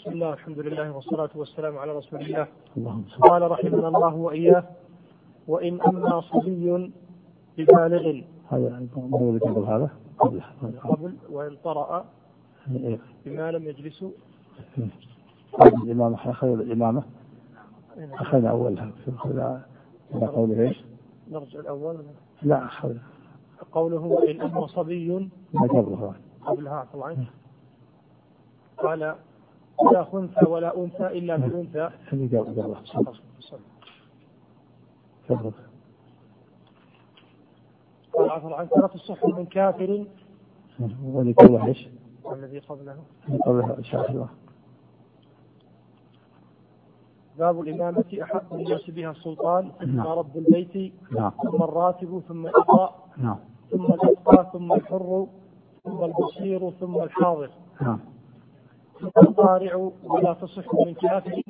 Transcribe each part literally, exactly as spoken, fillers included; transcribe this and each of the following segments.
بسم الله الحمد لله والصلاة والسلام على رسول الله. قال رحمنا الله وإياه: وإن أما صبي ببالغ هذا قبل هذا قبل وإن طرأ بما لم يجلسوا الإمامة أخذ الإمامة أخذ أولها إلى قوله إيش؟ نرجع الأول لا أخذ قوله وإن أما صبي قبلها قبلها طبعا قال لا خنثى ولا أنثى إلا بأنثى اللي قبل قبلها تفضل. قال عفوا عنك لا تصح من كافر واللي قبلها إيش؟ والذي قبله اللي قبلها إن شاء الله. باب الإمامة أحق الناس بها السلطان ثم رب البيت ثم الراتب ثم الإقراء ثم الأتقى ثم الحر ثم البصير ثم الحاضر ثم الطارع ولا تصح من كافر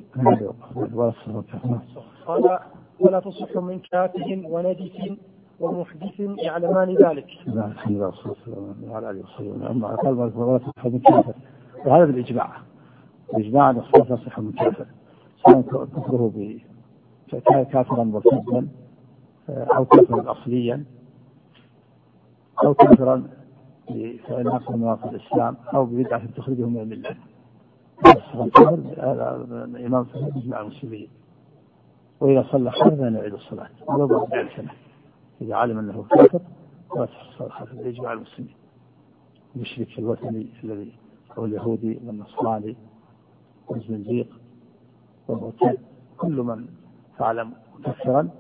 قال ولا تصح من كافر ونجس ومحدث يعلمان ذلك. الحمد لله والصلاة والسلام على آله وصحبه. أما قال ولا تصح من كافر وهذا بالإجماع الإجماع أن الصلاة لا تصح من كافر سواء كفره كافرا مرتدا أو كافرا أصليا أو كافرا بنقض نواقض الإسلام أو ببدعة تخرجه من الملة. الإمام يجمع المسلمين وإذا صلى حرفا يعيد الصلاة ولو بعد سنة إذا علم أنه كافر لا تصح الصلاة حرفا يجمع المسلمين. المشرك الوثني الذي هو اليهودي والنصراني والزنديق والمرتد كل من فعل مكفرا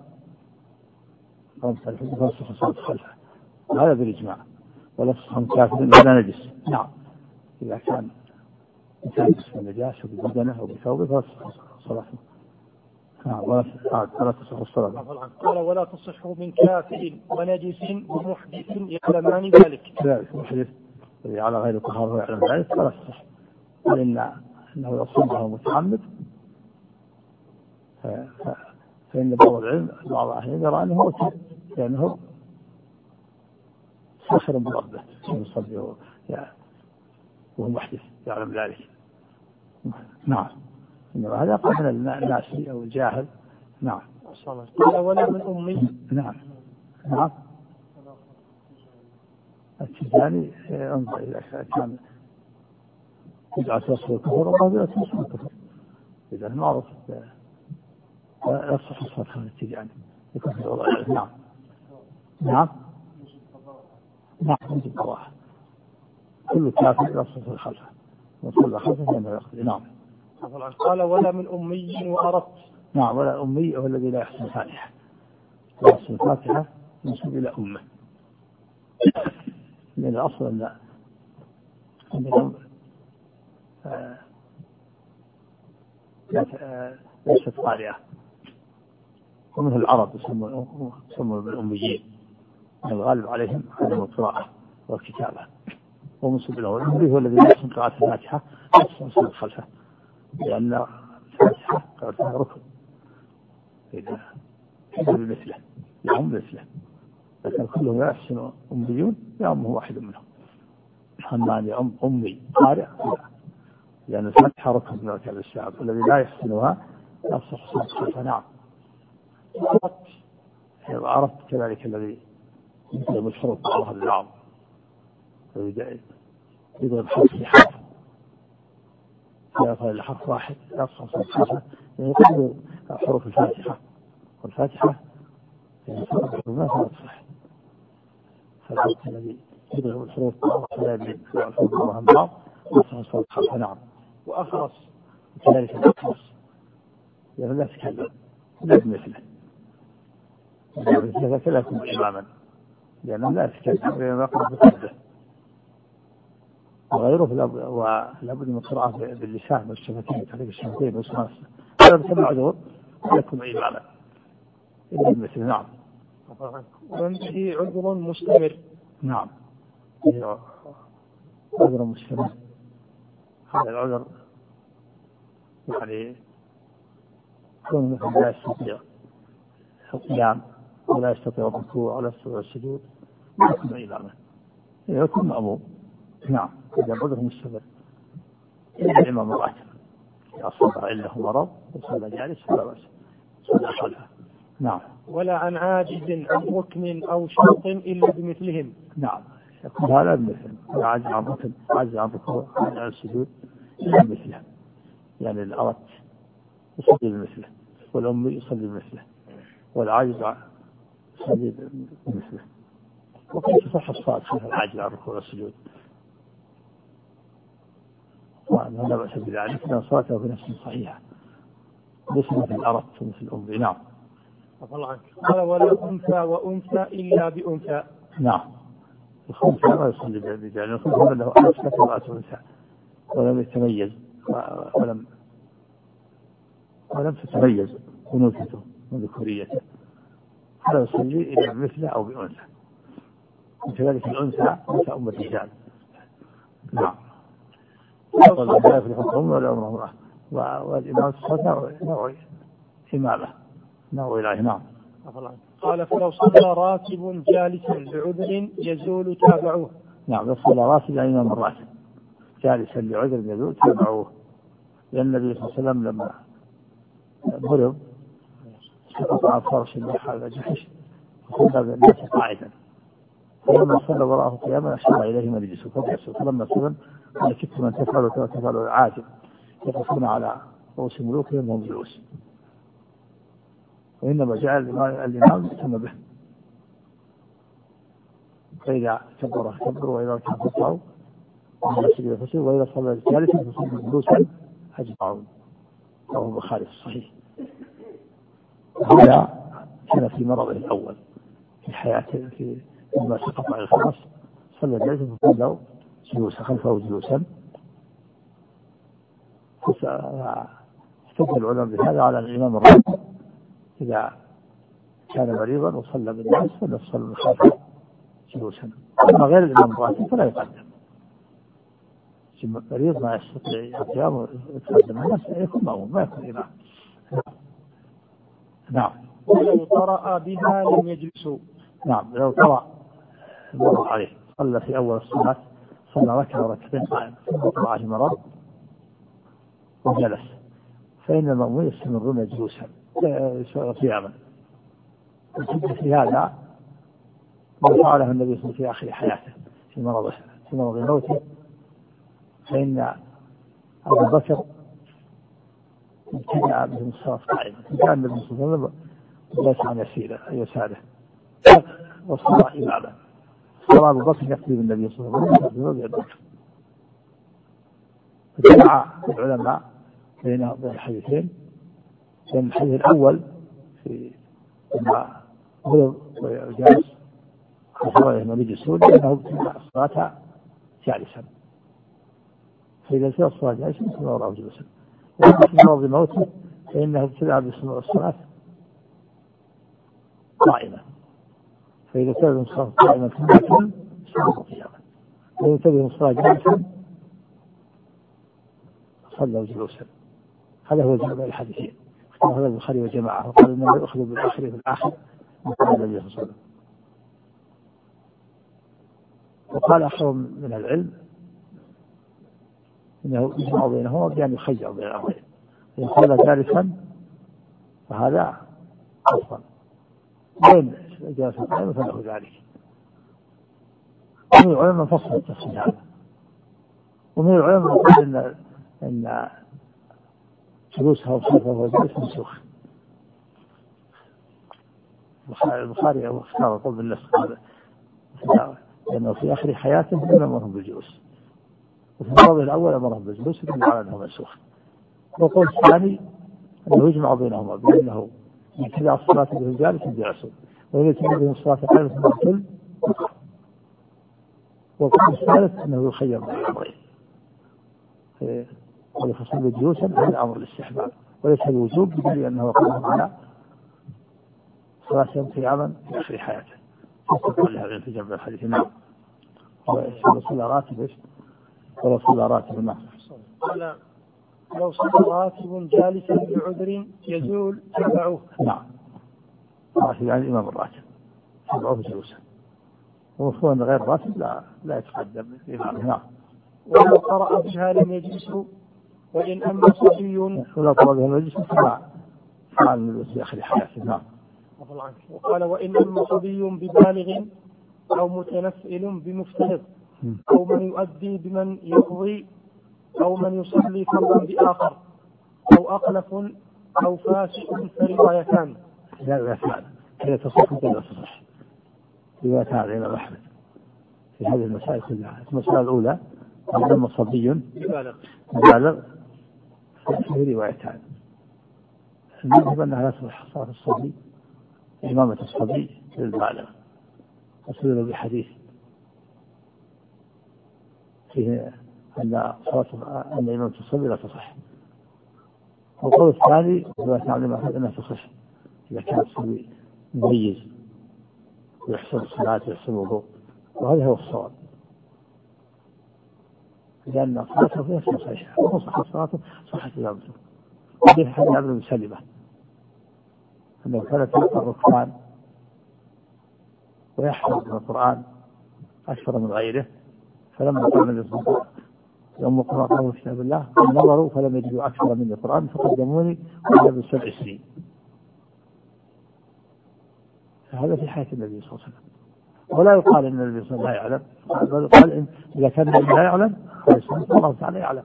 فلا تصح الصلاة خلفه وهذا بالإجماع. ولا تصح من كافر ولا نجس. نعم إذا كان يتلبس بالنجاسة ببدنه أو بثوبه فلا تصح صلاته. نعم ولا تصح الصلاة. قال ولا تصح من كافر ونجس ومحدث يعلمان ذلك. ذلك محدث الذي على غير طهارة يعلم ذلك فلا تصح لأن أنه يصومه متعمد فإن بعض العلم بعض أهل يرى أنه مرتد لأنه ساخر بربه يصلي وهو محدث يعلم ذلك. نعم إنما هذا قبل الناس أو الجاهل. نعم قال ولا من أمي. نعم نعم التجاني انظر إذا كان بدعة وصف الكفر والله بدعة وصف الكفر إذا معروف لا يصح الصلاة عن التجاني يكفر. نعم نعم نعم يجب الواحد كل كافر يصف الخلفة وصل خلفه فإنه يقضي. نعم قال ولا من أمي وأردت. نعم ولا أمي هو الذي لا يحسن الفاتحة لا يحسن الفاتحة ينسب إلى أمه لأن الأصل أن أنهم ليست قارئة ومنه العرب يسمون بالأميين الغالب عليهم عدم القراءة والكتابة ومنسب له. الأمي هو الذي لا يحسن قراءة الفاتحة يحسن خلفه لأن الفاتحة قراءتها ركن إذا بمثله يعم مثله لكن كلهم لا يحسن أميون يعمه واحد منهم. أما أن يعم أمي قارئ لأن الفاتحة ركن من أركان الإسلام الذي لا يحسنها يصح صلاته. نعم عرفت كذلك الذي يضرب الحروف بعضها بالبعض يضرب حرف لحرف يقول لحرف واحد يصح صلاته يقول حروف الفاتحة والفاتحة ما تصح فالعرض الذي يضرب الحروف بعضها بالبعض يصح صلاته. نعم وأخرس كذلك الأخرس يعني لا تكلم لا بمثله لا كلا يكون إماما لأنه لا يتكلم لأنه يقرأ بقلبه وغيره ولا بد من قراءة باللسان والشفتين تحريك الشفتين والسماس هذا بسمع عذور لا يكون إماما إلا بمثله. نعم ومن به عذر مستمر. نعم عذر مستمر هذا العذر يعني يكون مثل لا يستطيع القيام ولا يستطيع الركوع ولا يستطيع السجود لا يكون إماما يكون مأموم. نعم إذا عذر مستمر إلا الإمام الراتب إذا صلى عنده مرض وصلى جالس فلا بأس صلى خلفه. نعم. ولا عن عاجز عن ركن أو شرط إلا بمثلهم. نعم يكون هذا بمثل عاجز عن ركن عاجز عن ركوع عاجز عن السجود إلا بمثله، يعني الأرض يصلي بمثله والأم يصلي بمثله والعاجز يصلي بمثله. وكيف تصح الصلاة خلف العاجز عن الركوع والسجود؟ لا بأس بذلك لأن صلاته بنفسه صحيحة ليس مثل الأرض ومثل الأم. نعم. قال ولا أنثى وأنثى إلا بأنثى. نعم الخنثى ما يصلي بالرجال، الخنثى له ألف كتبات أنثى ولم يتميز ولم ولم تتميز أنوثته من ذكوريته فلا يصلي إلا بمثله أو بأنثى، وكذلك الأنثى أنثى أم الرجال. نعم. لا يفلح القوم ولا أمر امرأة، والإمام الصلاة نوع إمامة نوع إلهي. نعم. قال فلو صلى راتب جالسا بعذر يزول تابعوه. نعم لو صلى راتب يعني إمام الراتب جالسا لعذر يزول تابعوه، لأن النبي صلى الله عليه وسلم لما مرض سقط على فرش اللحى على جحش وصلى بالناس قاعدا، فلما صلى وراءه قياما أشار إليه مجلسه فجلسوا، فلما سلم قال كنت من تفعل وتفعل عاجل يقفون على رؤوس ملوكهم وهم جلوس، وإنما جعل الإمام يهتم به، فإذا كبر كبر وإذا كان فصعوا وإذا صلى جالسا فصلوا جلوسا أجمعون. رواه البخاري في الصحيح. هذا كان في مرضه الأول في حياته في لما سقط على الفرس صلى جالسا فصلوا جلوسا خلفه جلوسا، استدل العلماء بهذا على الإمام الراتب إذا كان مريضا وصلى بالناس فليصلي من خلفه جلوسا، أما غير الإمام الراتب فلا يقدم. مريض ما يستطيع القيام ويتقدم الناس يكون مأموم ما يكون إمام. نعم. ولو طرأ بها لم يجلسوا. نعم لو طرأ مر عليه صلى في أول الصلاة صلى ركعة وركعتين قائم ثم طرأ عليه مرض وجلس فإن المأمومين يستمرون جلوسا قياما. الحجة في هذا ما فعله النبي صلى الله عليه وسلم في آخر حياته في مرضه في مرض موته، فإن أبو بكر ابتدأ بهم الصلاة قائما، كان النبي صلى الله عليه وسلم ليس عن يسيره يساره والصلاة إماما، صلاة أبو بكر يقضي بالنبي صلى الله عليه وسلم. فجمع العلماء بين الحديثين، بين الحديث الأول في لما مرض وجالس وصلى إلى مجلسون لأنه ابتدأ الصلاة جالسا، فإذا ابتدأ الصلاة جالسا فلا وراءه جلوسا، وأما في مرض موته فإنه ابتدأ بالصلاة قائمة، فإذا ابتدأ بالصلاة قائمة ثم يكون صلاة قياما، وإذا ابتدأ بالصلاة جالسا صلى جلوسا. هذا هو جمع الحديثين، هذا البخاري وجماعة، وقال إنما يؤخذ بالآخر في الآخر من قال النبي صلى الله عليه وسلم. وقال آخر من العلم إنه يجمع بينهما بأن يخير بين الأمرين، إن صلى جالسا فهذا أفضل، وإن جالس قائما فله ذلك. ومن العلماء فصل التفصيل هذا، ومن العلماء قال إن إن جلوسها وخلفه وجلس منسوخ. البخاري اختار القول بالنص لأنه في آخر حياته لم يأمرهم بالجلوس، وفي المرض الأول أمرهم بالجلوس يدل على أنه منسوخ. والقول الثاني أنه يجمع بينهما بأنه يبتدأ الصلاة به جالس جالسون، وإذا ابتدأ بهم الصلاة قائمة ثم يقتل. والقول الثالث أنه يخير بين الأمرين، ويفصل جلوسا هذا أمر الاستحباب وليس الوجوب، بدليل أنه قام على صلاة يوم قياما في آخر حياته فاستقبل لها في جنب الحديث. نعم. ولو صلى راتب ولو صلى راتب نعم قال لو صلى راتب جالسا بعذر يزول تبعوه. نعم راتب يعني الإمام الراتب تبعوه جلوسا، ومفهوم أن غير راتب لا لا يتقدم الإمام. نعم. ولو قرأ بها لم يجلسوا. وإن أما صبي ولا طلب المجلس فلا فعل المجلس في آخر حياته. نعم. وقال وإن أما صبي ببالغ أو متنفل بمفترض أو من يؤدي بمن يقضي أو من يصلي فرضا بآخر أو أقلف أو فاسق فروايتان. لا لا فعل هي تصح ولا تصح روايتان إلى أحمد في هذه المسائل كلها. المسألة الأولى أما صبي ببالغ في روايتان. المذهب أنها لا تصح صلاة الصبي إمامة الصبي للبالغ أصدر بحديث فيه أن صلاة أن إمامة الصبي لا تصح. والقول الثاني رواية عن الإمام أنها تصح إذا كان الصبي مميز ويحسن الصلاة ويحسن الوضوء، وهذا هو الصواب لأن صلاته فيها صحيحة وصحت صلاته صحت إمامته. وفي حديث عبد بن سلمة أنه كانت يقرأ القرآن ويحفظ من القرآن أكثر من غيره، فلما قام الإصبع يوم قرأته في كتاب الله نظروا فلم يجدوا أكثر من القرآن فقدموني وأنا بسبع سنين. فهذا في حياة النبي صلى الله عليه وسلم. ولا يقال أن النبي صلى الله عليه وسلم لا يعلم، بل يقال إن إذا كان النبي لا يعلم فالله تعالى يعلم.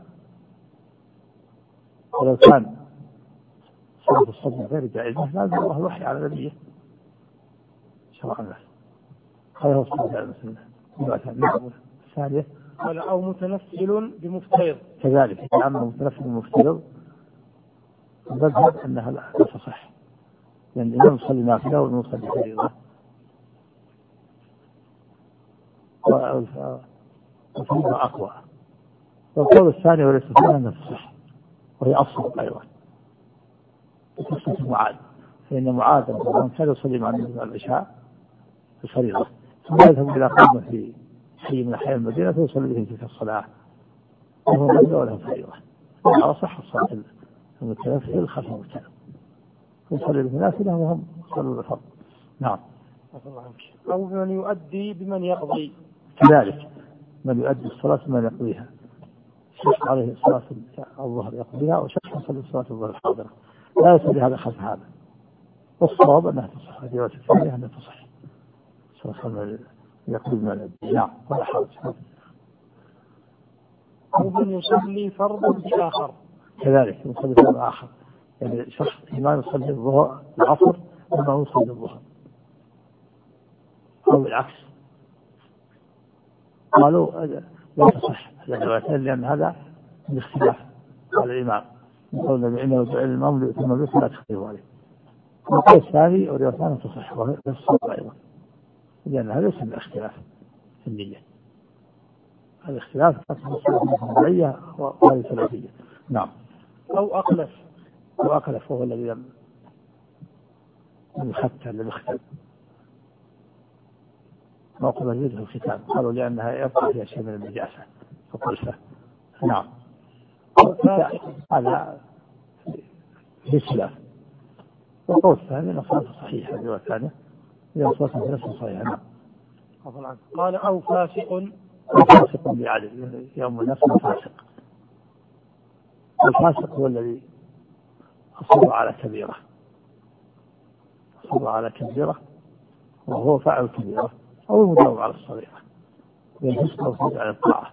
ولو كان صلاة الصبح غير جائزة لازم الله الوحي على نبيه شرع له. هذا هو الصلاة على المسلمين. الثانية أو متنفل بمفترض كذلك. أما متنفل بمفترض المذهب أنها لا تصح، لأن الإمام يصلي نافلة والمصلي فريضة. والفريضة أقوى. والقول الثاني وليس فيها أنها تصح وهي أصل أيضا قصة معاذ، فإن معاذ كان يصلي مع النبي العشاء الفريضة ثم يذهب إلى قومه في حي من أحياء المدينة فيصلي بهم تلك الصلاة وهو نافلة وله فريضة. على صح الصلاة المتنفل خلف المتنفل يصلي بهم نافلة وهم يصلوا الفرض. نعم. أو من يؤدي بمن يقضي كذلك من يؤدي الصلاة بمن يقضيها. شخص عليه صلاة الظهر يقضيها وشخص يصلي صلاة الظهر الحاضرة لا يصلي هذا خلف هذا. والصواب أنها تصح. هذه رواية الثانية أنها تصح صلاة يقضي بمن يقضي. نعم ولا حرج. أو من يصلي فرضا بآخر كذلك يصلي فرضا آخر، يعني شخص إمام يصلي الظهر العصر وما يصلي الظهر أو العكس. قالوا لا تصح الروايتين لأن هذا الاختلاف على الإمام يقول النبي إنه جعل الإمام ليتم به فلا تختلفوا عليه. والقول الثاني والروايتان تصح وهي الصواب أيضا لأن هذا ليس من الاختلاف في النية. هذا اختلاف الشرعية وغير سلفية. نعم. أو أقلف. أو أقلف وهو الذي لم يختم لم يختم موقف يده الختام قالوا لأنها يبقى فيها شيء من النجاسة فقلفة. نعم. هذا في خلاف. والقول الثاني أن الصلاة صحيحة الرواية الثانية هي الصلاة في نفس صحيحة. نعم. قال أو فاسق. فاسق بعدل يوم النفس فاسق. الفاسق هو الذي أصر على كبيرة أصر على كبيرة وهو فاعل كبيرة أو المداوم على الصغيرة ينفسك وفيد على الطاعة.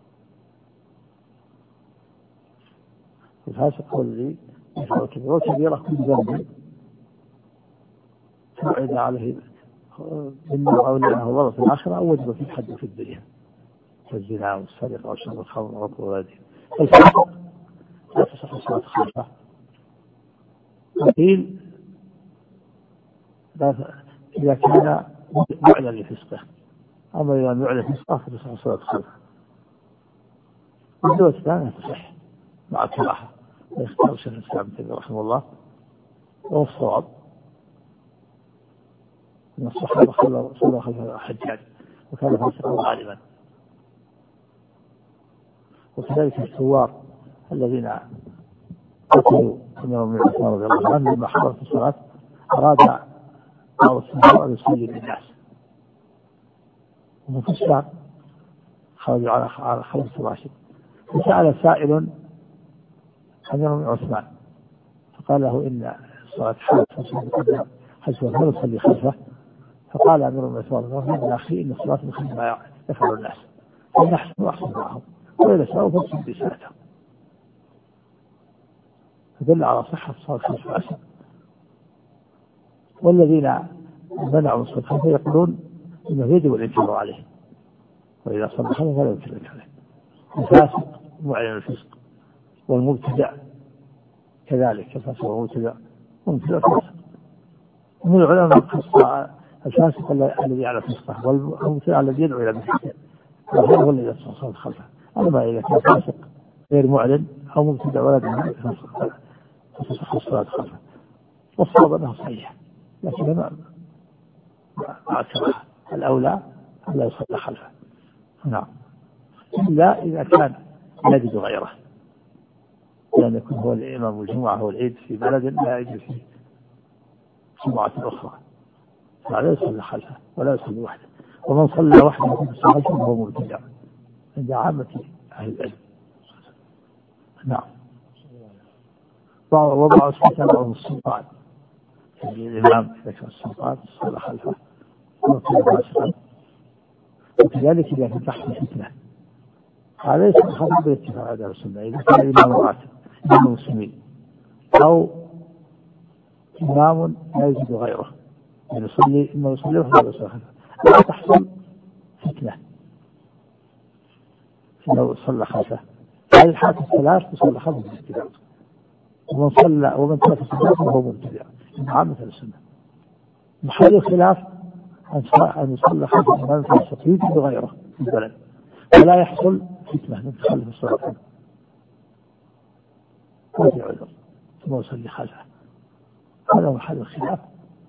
الفاسق هو الذي يفعل كبيرة وكبيرة كل ذنب توعد عليه بالنار أو لعنه الله في الآخرة أو وجب في الحد في الدنيا كالزنا والسرقة وشرب الخمر وغض اليدين. الفاسق لا تصح صلاة خلفه. وقيل إذا كان معلن لفسقه، أما إذا لم يعلن فسقه فتصح صلاة خلفه. والدولة الثانية تصح مع الكراهة ويختار شيخ الإسلام ابن تيمية رحمه الله وهو الصواب أن الصحابة صلوا خلف الحجاج وكان فاسقا غالبا. وكذلك الثوار الذين قتلوا الإمام ابن عثمان رضي الله عنه لما حضرت الصلاة أراد بعض الصحابة أن يصلي للناس وهم في الشام خرجوا على خمس راشد. فسأل سائل أمير من عثمان فقال له إن الصلاة حاجة حجوة لا يصلي خلفه، فقال أمير من عثمان يا أخي إن الصلاة من خلف ما يفعل الناس فنحسن وأحسن معهم وإذا شاءوا فاجتنب بساعتهم، فدل على صحة الصلاة خلف العشر. والذين منعوا الصلاة خلفه يقولون إنه يجب الانكار عليه، وإذا صلى خلفه فلا يمكن الانكار عليه. الفاسق معلن الفسق، والمبتدع كذلك الفاسق والمبتدع والمبتدع فاسق. من العلماء خص الفاسق الذي على فسقه والمبتدع الذي يدعو إلى فسقه، وهذا هو الذي يصلي الصلاة خلفه. أما إذا كان فاسق غير معلن أو مبتدع ولا دين فتصح الصلاة خلفه، والصواب أنه صحيح، لكن ما مع الكراهة الأولى لا يصلى خلفه. نعم، إلا إذا كان يجد غيره، لأن يكون هو الإمام الجمعة والعيد في بلد لا يجد فيه جمعة أخرى فلا يصلى خلفه ولا يصلي وحده. ومن صلى وحده في الصلاة فهو مبتدع عند عامة أهل العلم. نعم. وضع السلطان السلطان الإمام إذا كان السلطان صلى خلفه وكان فاسقا، وكذلك إذا كان تحت الفتنة هذا يصلي خلفه باتفاق أهل السنة. إذا كان الإمام راتب إمام المسلمين أو إمام لا يجد غيره يعني يصلي إما يصلي وحده ولا يصلي خلفه، لا تحصل فتنة لو صلى خلفه. هذه الحالة الثلاث يصلى خلفه بالاتفاق. ومن صلى ومن ترك الصلاة فهو مبتدع من عامة السنة. محل الخلاف أن يصلى خلف الإمام فاسق يجد غيره في البلد ولا يحصل فتنة من تخلف الصلاة وفي عذر ثم يصلي خلفه. هذا هو محل الخلاف.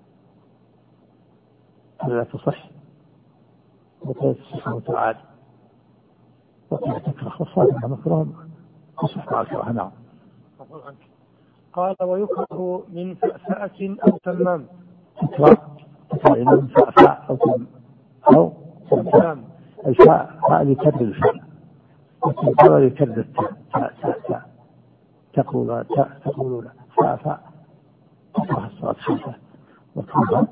لا تصح وقيل تصح وتعاد وقيل تكره، والصلاة مكروه تصح مع الكراهة. نعم. قال ويكره من فأفأة أو تمام. تكره تكره من فأفأة أو تمام أو تمام. الفاء فاء يكرر الفاء والتمام يكرر التاء تاء تاء تاء تقول تقولون فاء فاء تكره الصلاة خلفه وتكره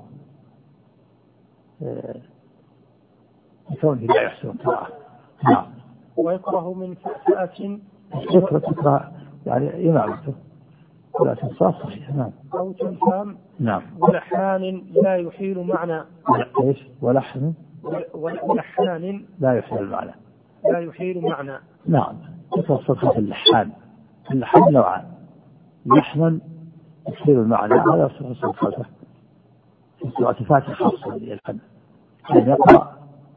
بكونه لا يحسن القراءة. نعم. ويكره من فأفأة تكره تكره يعني إمامته ولا تنصاف صحيح. نعم. أو تمام. نعم. ولحان لا يحيل معنى. إيش ولحن ولحان لا يحيل المعنى. لا يحيل معنى. نعم. تكره صفة اللحان. اللحان نوعان، لحنا يحيل المعنى هذا صفة خلفه في سورة الفاتحة خاصة للحن أن يقرأ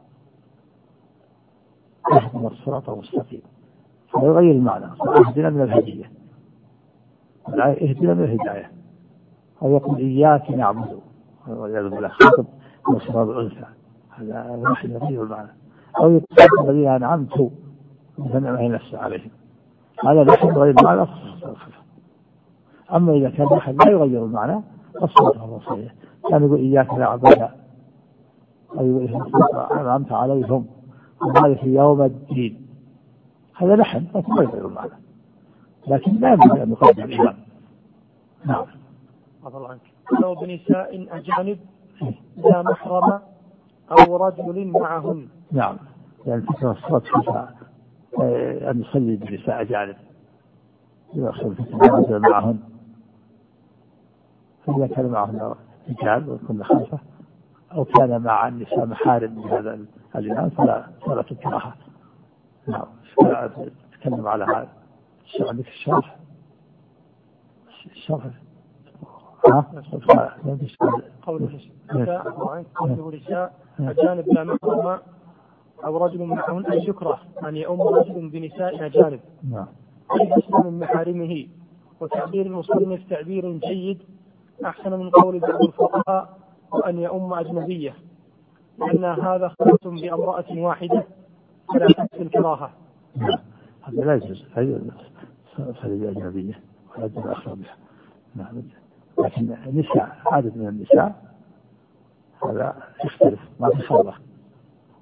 اهدنا الصراط المستقيم فيغير المعنى اهدنا من الهدية اهدنا من الهداية، أو يقول إياك نعبد والعياذ بالله خاطب مصرى الأنثى هذا واحد يغير المعنى، أو يقول الذين أنعمت فنعمه نفسه عليهم هذا لحن غير المعنى. أما إذا كان لحن لا يغير المعنى فالصلاة هو صحيح، كان يقول إياك نعبد أو يقول أنعمت عليهم ومالك يوم الدين هذا لحن لكن لا يغير المعنى، لكن لا يمكن أن يقدم الإمام. نعم. أفضل عنك. لو بنساء أجانب لا محرم أو رجل معهن. نعم، يعني فكرة الصلاة فيها أن يصلي بنساء أجانب يصلي في رجل معهن، فإذا كان معهن رجال ويكون خلفه أو كان مع النساء محارم من هذا الإمام فلا فلا تكرهها. نعم. تكلم على هذا الشرع عندك الشرح الشرح ها قوله نساء أجانب لا محرم أو رجل معهن أن يكره أن يؤم رجل بنساء أجانب أي أسلم من محارمه. وتعبير المصنف تعبير جيد أحسن من قول بعض الفقهاء وأن يؤم أجنبية، لأن هذا خاص بامرأة واحدة فلا تكفي الكراهة. هذا لا يجوز، هذه خليجة أجنبية ولا يجوز أخرى بها. نعم. لكن النساء عدد من النساء هذا يختلف ما في خلوة.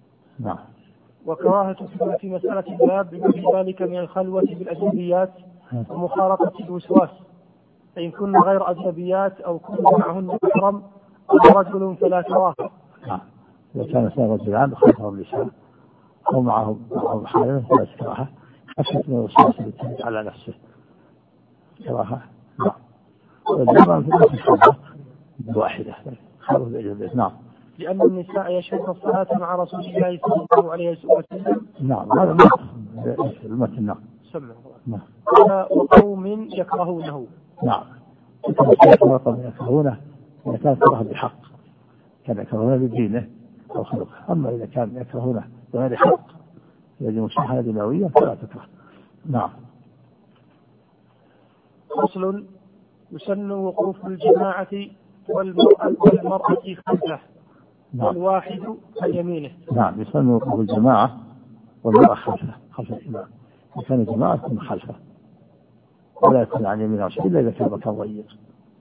نعم. وكراهة في مسألة الباب بما في ذلك من الخلوة بالأجنبيات ومخالطة الوسواس، فإن كن غير أجنبيات أو كن معهن محرم أو رجل فلا كراهة. إذا كان اثنان رجلان خلفه النساء أو معه معه حارم فلا كراهة، خشية من الوسواس التي على نفسه كراهة. نعم. والجمع في نفس الحرة واحدة خارج الأجنبيات. نعم. لأن النساء يشهدن الصلاة مع رسول الله صلى الله عليه وسلم. نعم هذا ما المتن. نعم. نعم. وقوم يكرهونه. نعم. وقوم يكرهونه إذا كان كره بحق، كان يكرهونه بدينه أو خلقه. أما إذا كان يكرهونه بغير حق يجب مشاحنة دموية فلا تكره. نعم. فصل: يسن وقوف الجماعة والمرأة والمرأة خلفه. نعم. والواحد عن يمينه. نعم يسن وقوف الجماعة والمرأة خلفه خلف الإمام، إذا كان الجماعة تكون خلفه ولا يكون عن يمينه شيء إلا إذا كان مكان ضيق.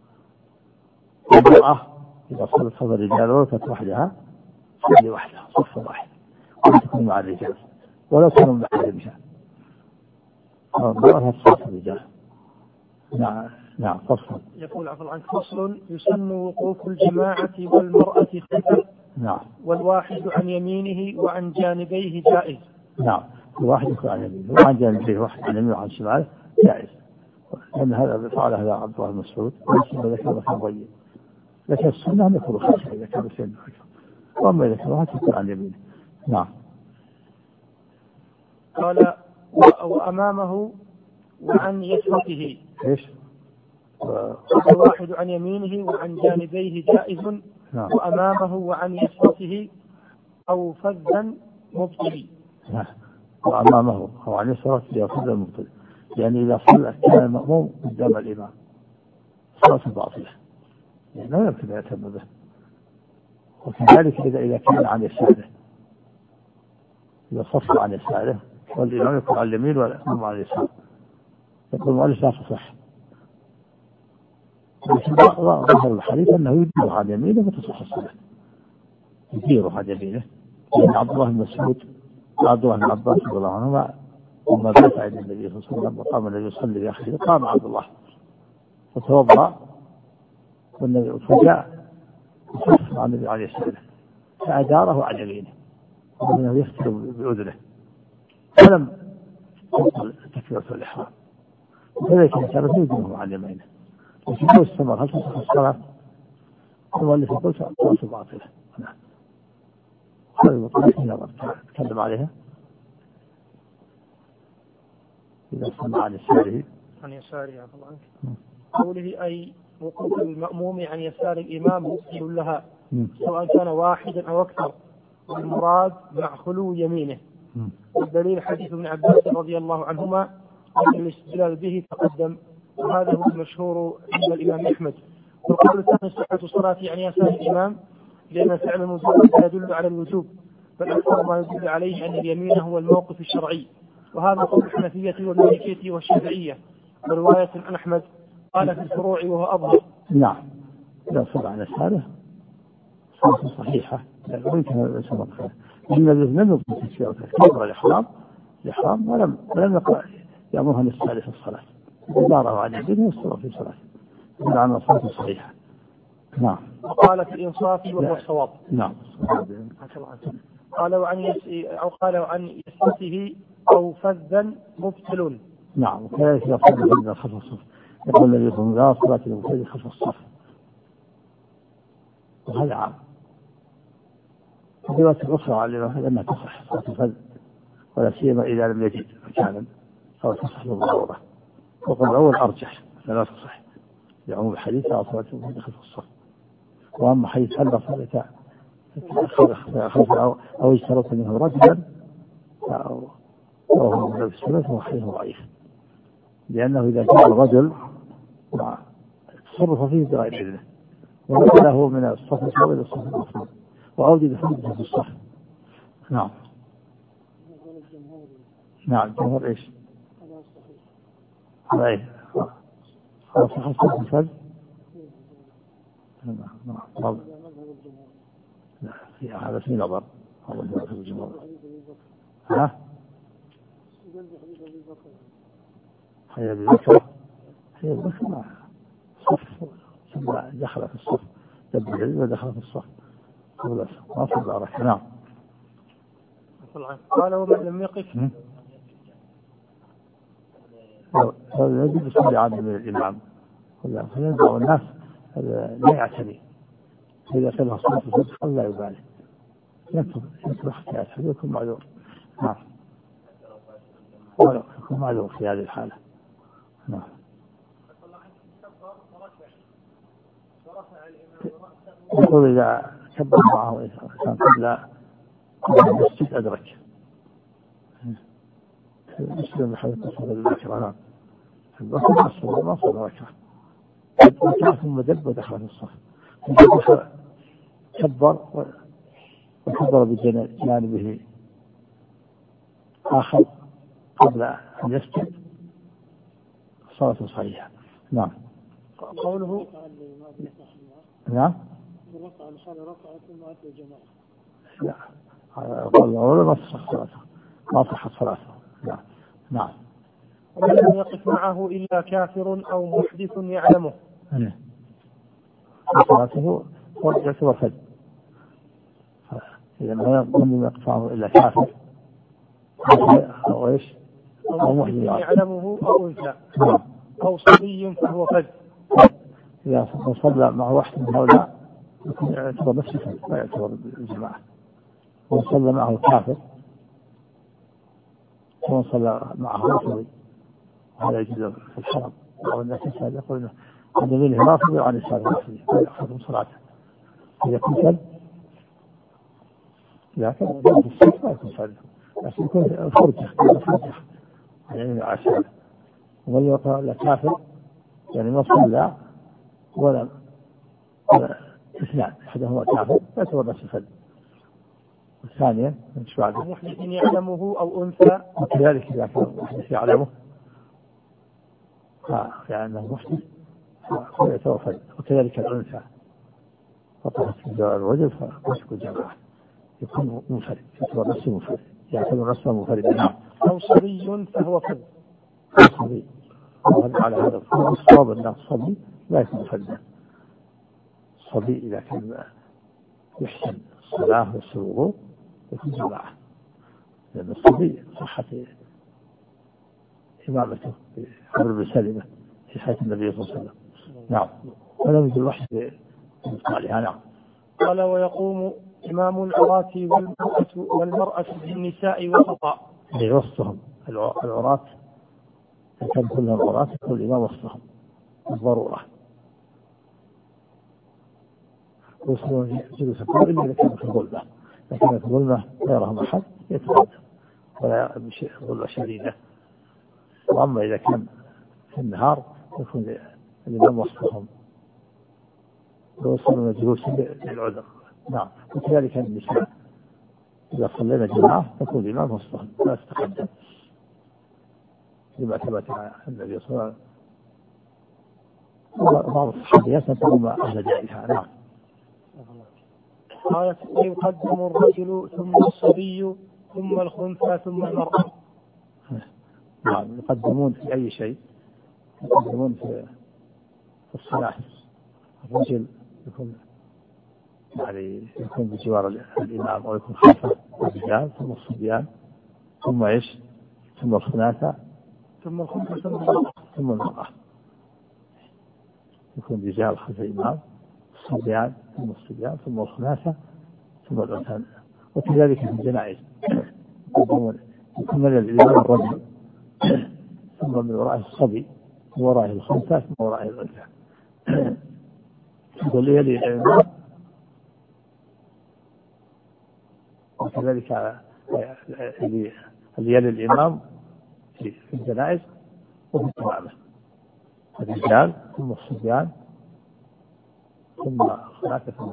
المرأة إذا صلت صف الرجال ولو كانت وحدها تصلي وحدها صف واحد ولا تكون مع الرجال ولو كانوا محارمها. المرأة تصف الرجال. نعم. نعم. فصل. يقول عفوا عنك: فصل: يسن وقوف الجماعة والمرأة خلفه. نعم. والواحد عن يمينه وعن جانبيه جائز. نعم. الواحد يكون عن يمينه وعن جانبيه، واحد عن يمينه وعن شماله جائز، لأن هذا فعل هذا عبد الله بن مسعود وليس ذكر مكان ضيق. لكن السنة أن يكون خلفه إذا كان سنه أكثر، وأما إذا كان واحد يكون عن يمينه. نعم. قال: وأمامه وعن يسرته. إيش؟ الواحد عن يمينه وعن جانبيه جائز. نعم. وأمامه وعن يسرته أو فذا مبطل. نعم. وأمامه أو عن يسرته أو فذا مبطل، يعني إذا صلى كان المأموم قدام الإمام صلاة باطلة، يعني لا يمكن أن يتم به. وكذلك إذا إذا كان عن يساره، إذا صف عن يساره والإمام يكون على اليمين والمأموم على اليسار، يقول المؤلف لا تصح. لكن ظاهر الحديث أنه يديره عن يمينه فتصح الصلاة، يديره عن يمينه، لأن عبد الله بن مسعود وعبد الله بن عباس رضي الله عنهما لما بات عند النبي صلى الله عليه وسلم وقام النبي يصلي بأخيه قام عبد الله فتوضأ والنبي فجاء وصف مع النبي عليه السلام فأداره عن يمينه وأنه يختل بأذنه فلم يقل تكبيرة الإحرام، وكذلك كانت يديره عن يمينه. لكن لو استمر هل تصح الصلاة؟ المؤلف يقول صلاة باطلة. نعم. هذه المطلقة نظر تكلم عليها. إذا استمع عن يساره عن يساره عفوا عنك قوله أي وقوف المأموم عن يسار الإمام مبطل لها سواء كان واحدا أو أكثر، والمراد مع خلو يمينه. والدليل حديث ابن عباس رضي الله عنهما والاستدلال به تقدم، وهذا هو المشهور عند الإمام أحمد. والقول الثاني صحة الصلاة عن يسار الإمام، لأن فعل المجرد لا يدل على الوجوب، بل أكثر ما يدل عليه أن اليمين هو الموقف الشرعي، وهذا قول الحنفية والمالكية والشافعية. ورواية عن أحمد قال في الفروع وهو أظهر. نعم. إذا صلى عن يساره صلاة صحيحة وإن كان الإنسان مقصر، إن الذي لم يقم تكبيرة كبر الإحرام الإحرام ولم ولم يقرأ يأمرها للصلاة في الصلاة، إداره عن يمينه والصلاة في صلاة إذا عن صلاة صحيحة. نعم. وقال في الإنصاف وهو الصواب. نعم. قال وعن يس... أو قال وعن يسرته أو فذا مبطل. نعم. وكذلك يصلي من خلف الصف، يقول النبي صلى الله عليه وسلم لا صلاة للمصلي خلف الصف، وهذا عام. الرواية الأخرى على أنها تصح صلاة الفذ، ولا سيما إذا لم يجد مكانا أو تصح للضرورة، وقول الأول أرجح لا تصح لعموم الحديث لا صلاة للمصلي خلف الصف. وأما حديث هل صلت خلف أو اشترط منه رجلا أو هو من باب السنة فهو حديث ضعيف، لأنه إذا كان الرجل تصرف فيه بغير إذنه ونقله من الصف الأول إلى الصف الأخير وأوجد حدثه في الصف. نعم. نعم. جمهور إيش؟ هذا إيه؟ هذا صح الصف الفجر؟ نعم. نعم. لا في هذا في نظر هذا في الجمهور. ها؟ هي بذكرة هي بذكرة مع صف ثم دخل في الصف دب العلم ودخل في الصف قبل ما في البركة. نعم. قال ومن لم يقف هذا يجب يصلي عادي من الإمام ولا فينبع الناس لا يعتني إذا كان الصلاة في الصف لا يبالي ينتظر حتى يسحب يكون معذور. نعم يكون معذور في هذه الحالة. نعم. يقول إذا كبر معه إنسان قبل المسجد أدرك مسلم بحيث تصل الذكر. نعم. البصر أصلا ما صل ركعة ثم دب ودخل في الصف كبر وكبر بجانبه آخر قبل أن يسجد صلاة صحيحة. نعم. قوله نعم لا قال ولا ما تصح صلاته ما صحت صلاته. نعم. نعم. ومن لم يقف معه إلا كافر أو محدث يعلمه صلاته يعتبر فج. إذا ما لم يقف معه إلا كافر أو إيش أو محدث يعلمه أو أنثى أو صبي فهو فج. إذا صلى مع واحد من هؤلاء يعتبر نفسه فج لا يعتبر الجماعة. وصلى معه كافر وصلى معه صبي هذا يجوز في الحرم. أو الناس يسأل يقول عن يمينه رافض وعن يساره رافض فيحفظ صلاته. إذا كنت فج لكن في الصف ما يكون فج لكن يكون فرجة فرجة يعني عشان ومن يقول لكافر يعني ما صلى ولا ولا اثنان أحدهما كافر يعتبر نفس الفج. الثانية محدث يعلمه أو أنثى وكذلك إذا كان محدث يعلمه يعني محدث فيعتبر فج. وكذلك الأنثى فطرت في الرجل فمسك الجماعة يكون منفرد يعتبر نفسه منفرد يعتبر نفسه منفرد. نعم. أو صبي فهو فج. صبي على هذا الصواب أن الصبي لا يكون فردا. الصبي إذا كان يحسن الصلاة والسرور يكون جماعة لأن الصبي صحة إمامته عمرو بن سلمة في حياة النبي صلى الله عليه وسلم. نعم. ولم يجد الوحي بإبطالها. نعم. قال ويقوم إمام العراة والمرأة والمرأة بالنساء وسطا أي وسطهم العراة كان كلهم عراة يكون الإمام وسطهم بالضرورة ويصلون جلوس الكل إلا إذا كانت في الظلمة. إذا كانت الظلمة غيرهم أحد يتقدم ولا بشيء ظلمة شديدة. وأما إذا كان في النهار يكون الإمام وسطهم ويصلون جلوس للعذر. نعم. وكذلك النساء إذا صلينا جماعة يكون الإمام وسطهم لا يتقدم لما ثبت عن النبي صلى الله عليه وسلم. بعض الصحابيات تقوم أهل دائها. نعم. قالت ويقدم الرجل ثم الصبي ثم الخنثى ثم المرأة. نعم. يقدمون في أي شيء يقدمون في الصلاة. الرجل يكون يعني يكون بجوار الإمام أو يكون خلفه الرجال ثم الصبيان ثم إيش ثم الخناثة ثم الخنثى ثم المرأة ثم المرأة. يكون رجال خلف الإمام الصبيان ثم الصبيان ثم الخناثة ثم الأنثى. وكذلك في الجنائز يكون من الإمام الرجل ثم من ورائه الصبي من ورائه الخنثى ثم ورائه الأنثى. يقول لي يلي الإمام وكذلك اللي يلي الإمام في الجنائز وفي التمامة الرجال ثم الصبيان ثم الخناثة ثم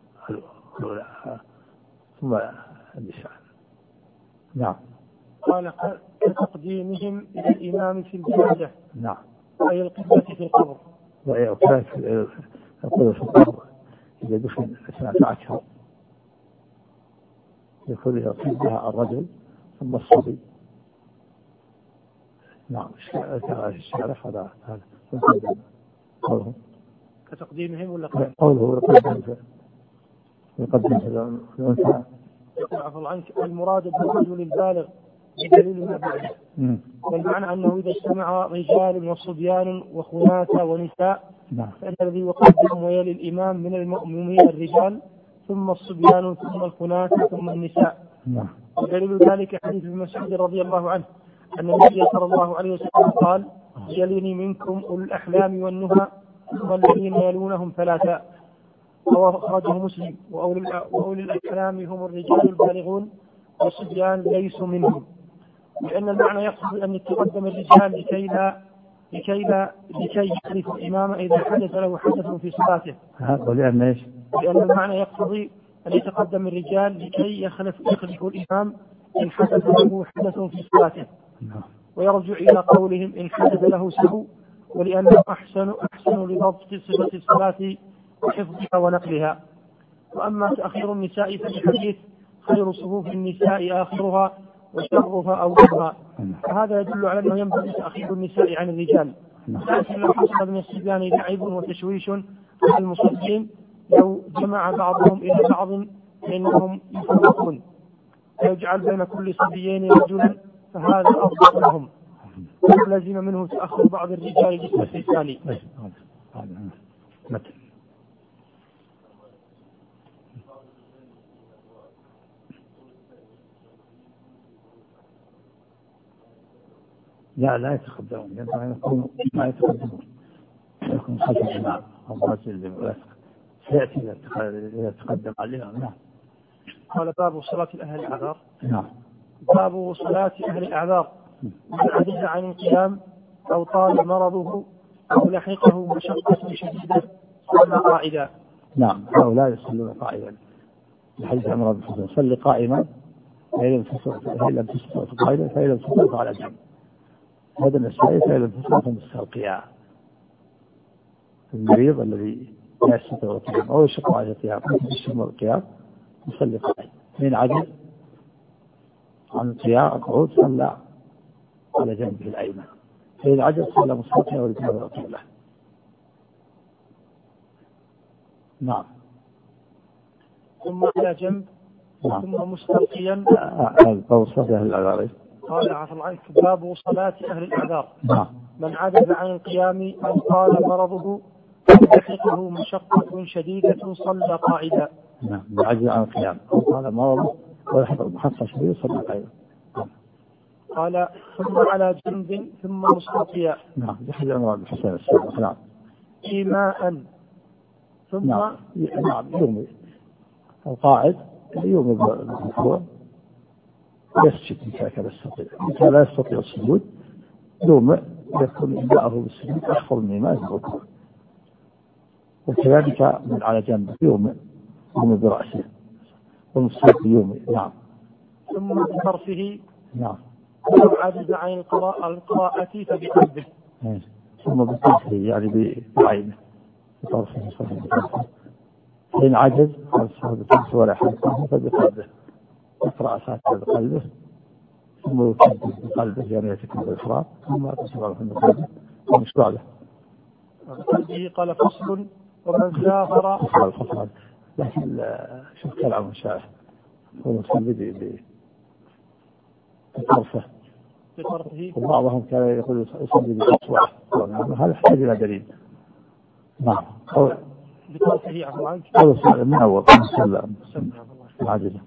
ثم النساء. نعم. قال كتقديمهم إلى الإمام في الجنازة. نعم. أي القبلة في القبر. وكذلك القبلة في القبر إذا دفن اثناء عشر يكون يصيبها الرجل ثم الصبي نعم الشارع هذا هذا قوله كتقديمهم ولا قوله يقدم يقدم الأنثى. عفوا عنك. المراد بالرجل البالغ بدليل ما بعده، والمعنى أنه إذا اجتمع رجال وصبيان وخناثة ونساء فإن الذي يقدم ويلي الإمام من المؤمنين الرجال ثم الصبيان ثم الخناثة ثم النساء. ودليل ذلك حديث ابن مسعود رضي الله عنه أن النبي صلى الله عليه وسلم قال يليني منكم أولو الأحلام والنهى ثم الذين يلونهم ثلاثة، وأخرجه مسلم. وأولي الأحلام هم الرجال البالغون والصبيان ليسوا منهم، لأن المعنى يقصد أن يتقدم الرجال لكي لا لكي لا لكي يخلف الإمام إذا حدث له حدث في صلاته. ولأن إيش؟ لأن المعنى يقتضي أن يتقدم الرجال لكي يخلف يخلف الإمام إن حدث له حدث في صلاته، ويرجع إلى قولهم إن حدث له سهو، ولأنه أحسن أحسن لضبط صفة الصلاة وحفظها ونقلها. وأما تأخير النساء فالحديث خير صفوف النساء آخرها وشرها أولها، فهذا يدل على أنه ينبغي تأخير النساء عن الرجال. لكن لو حصل من الصبيان لعب وتشويش على المصلين لو جمع بعضهم إلى بعض فإنهم يفرقون، ويجعل بين كل صبيين رجلا فهذا أفضل لهم، ولازم منه تأخر بعض الرجال جسم الثاني. لا لا يتقدمون، يعني يكونوا ما يتقدمون، يكون خلف الإمام أو رجل ويسق سيأتي إذا تقدم على الإمام. نعم. قال باب صلاة أهل الأعذار. نعم. باب صلاة أهل الأعذار من عجز عن القيام أو طال مرضه أو لحقه مشقة شديدة صلى قائدا. نعم، هؤلاء يصلون قائدا لحديث عمرو بن حسين صلي قائما فإن لم تستطع قائدا فإن لم تستطع فعلى جنب. هذا النسائي فإن لم تستطع فمستلقيا. المريض الذي لا يستطيع القيام أو يشق على القيام يشمل القيام يصلي قائما، من عجز عن القيام القعود صلى على جنبه الأيمن، فإن عجز صلى مستلقيا ورجله القبلة. نعم. ثم على جنب. نعم. ثم مستلقيا. باب صلاة أهل الأعذار. قال عفوا عنك. باب صلاة أهل الأعذار. نعم. من عجز عن القيام أو طال مرضه لحقه مشقة شديدة صلى قاعدا. نعم. من عجز عن القيام أو طال مرضه ولحقه مشقة شديدة صلى قاعدا. قال ثم على جنب ثم مستلقيا. نعم. يحيى عمرو بن حسين السابق. نعم. إيماء. ثم نعم. نعم. يومي القاعد يومي بالركوع يسجد إذا كان يستطيع، إذا لا يستطيع السجود يومئ يكون إماءه بالسجود أخفض من إماء الركوع، وكذلك من على جنبه يومئ يومئ برأسه والمستلقي يومئ. نعم. ثم بطرفه. نعم. ولو عجز عن القراءة فبقلبه. ثم بطرفه يعني بعينه بطرفه صحيح بطرفه. فإن عجز بطرفه ولا حركه فبقلبه يقرأ ساعة بقلبه ثم يكبر بقلبه يعني يتكبر بالإفراد ثم تسمع في قلبه ومش بعده. قلبه قال فصل ومن زاهر فصل فصل لكن شوف كلام الشاعر هو يصلي بطرفه بطرفه وبعضهم كان يقول يصلي بأصوات، هذا يحتاج إلى دليل. نعم. بطرفه عفوا عنك. هذا من أول سلم العاجزة.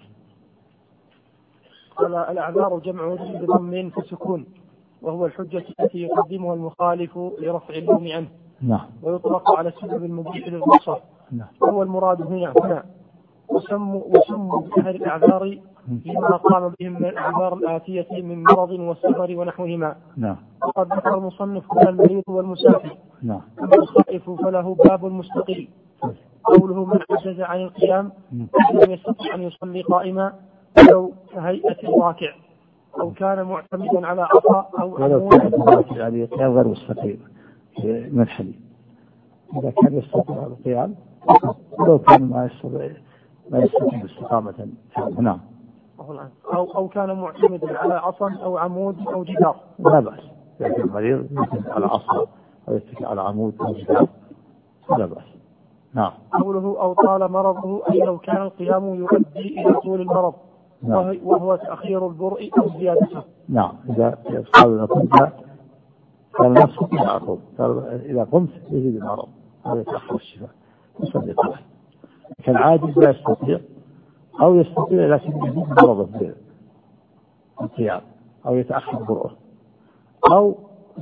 قال الأعذار جمع بضم فسكون، وهو الحجة التي يقدمها المخالف لرفع اللوم عنه. نعم. ويطلق على السبب المبيح للرخصة. نعم. وهو المراد هنا هنا وسموا وسموا بأهل الأعذار لما قام بهم من الأعذار الآتية من مرض والسفر ونحوهما. نعم. وقد ذكر المصنف هنا المريض والمسافر. نعم. أما الخائف فله باب مستقل. قوله من عجز عن القيام لم يستطع أن يصلي قائما ولو كهيئة الراكع أو كان معتمدا على عصا أو عمود يعني قيام غير مستقيم منحني. إذا كان يستطيع القيام ولو كان ما يستطيع ما يستطيع استقامة. نعم. أو أو كان معتمدا على عصا أو عمود أو جدار لا بأس إذا كان مريض يتكئ على عصا أو يتكئ على عمود أو جدار فلا بأس. نعم. قوله أو طال مرضه أي لو كان القيام يؤدي إلى طول المرض. نعم. وهو تأخير البرء أو زيادته. نعم. إذا قال قمت كان نفسه على طول، إذا قمت يزيد المرض أو يتأخر الشفاء يصلي طبعا. كان عاجز لا يستطيع أو يستطيع لكن يزيد مرضه بالقيام أو يتأخر برؤه أو